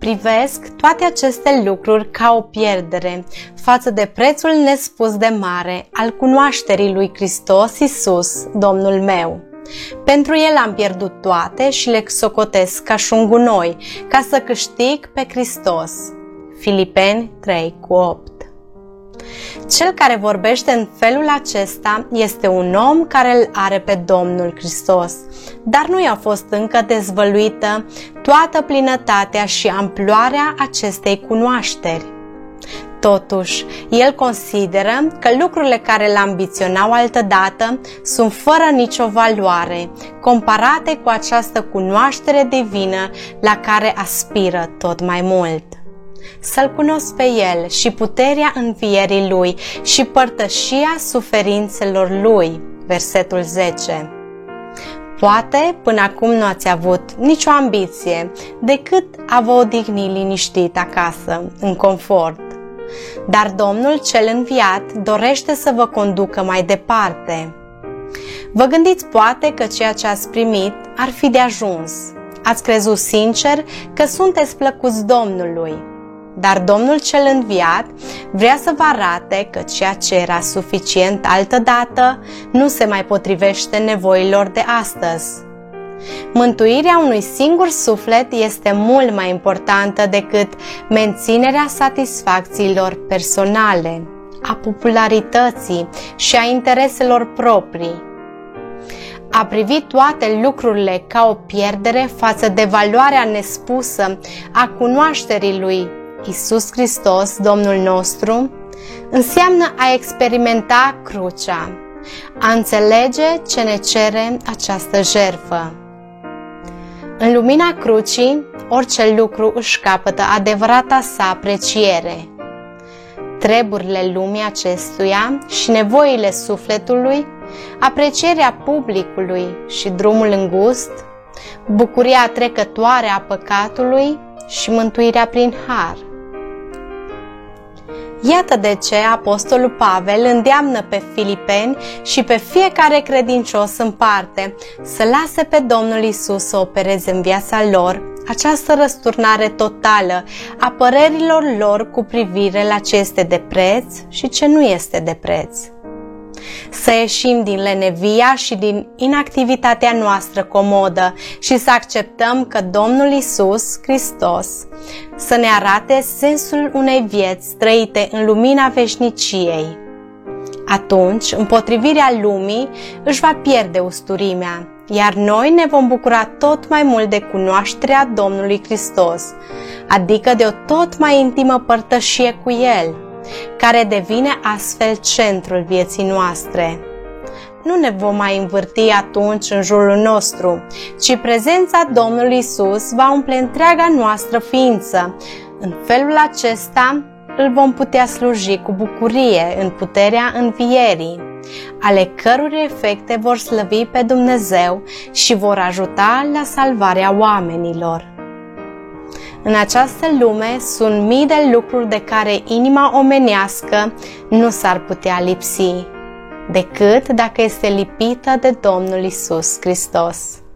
privesc toate aceste lucruri ca o pierdere față de prețul nespus de mare al cunoașterii lui Hristos Iisus, Domnul meu. Pentru El am pierdut toate și le socotesc ca și un gunoi, ca să câștig pe Hristos. Filipeni 3:8. Cel care vorbește în felul acesta este un om care îl are pe Domnul Hristos, dar nu i-a fost încă dezvăluită toată plinătatea și amploarea acestei cunoașteri. Totuși, el consideră că lucrurile care îl ambiționau altădată sunt fără nicio valoare, comparate cu această cunoaștere divină la care aspiră tot mai mult. Să-L cunosc pe El și puterea învierii Lui și părtășia suferințelor Lui. Versetul 10. Poate până acum nu ați avut nicio ambiție decât a vă odihni liniștit acasă, în confort. Dar Domnul cel înviat dorește să vă conducă mai departe. Vă gândiți poate că ceea ce ați primit ar fi de ajuns. Ați crezut sincer că sunteți plăcuți Domnului. Dar Domnul cel înviat vrea să vă arate că ceea ce era suficient altădată nu se mai potrivește nevoilor de astăzi. Mântuirea unui singur suflet este mult mai importantă decât menținerea satisfacțiilor personale, a popularității și a intereselor proprii. A privi toate lucrurile ca o pierdere față de valoarea nespusă a cunoașterii lui Iisus Hristos, Domnul nostru, înseamnă a experimenta crucea, a înțelege ce ne cere această jertfă. În lumina crucii, orice lucru își capătă adevărata sa apreciere. Treburile lumii acestuia și nevoile sufletului, aprecierea publicului și drumul îngust, bucuria trecătoare a păcatului și mântuirea prin har. Iată de ce Apostolul Pavel îndeamnă pe filipeni și pe fiecare credincios în parte să lase pe Domnul Iisus să opereze în viața lor această răsturnare totală a părerilor lor cu privire la ce este de preț și ce nu este de preț. Să ieșim din lenevia și din inactivitatea noastră comodă și să acceptăm că Domnul Iisus Hristos să ne arate sensul unei vieți trăite în lumina veșniciei. Atunci, împotrivirea lumii își va pierde usturimea, iar noi ne vom bucura tot mai mult de cunoașterea Domnului Hristos, adică de o tot mai intimă părtășie cu El, care devine astfel centrul vieții noastre. Nu ne vom mai învârti atunci în jurul nostru, ci prezența Domnului Iisus va umple întreaga noastră ființă. În felul acesta îl vom putea sluji cu bucurie în puterea învierii, ale cărui efecte vor slăvi pe Dumnezeu și vor ajuta la salvarea oamenilor. În această lume sunt mii de lucruri de care inima omenească nu s-ar putea lipsi, decât dacă este lipită de Domnul Iisus Hristos.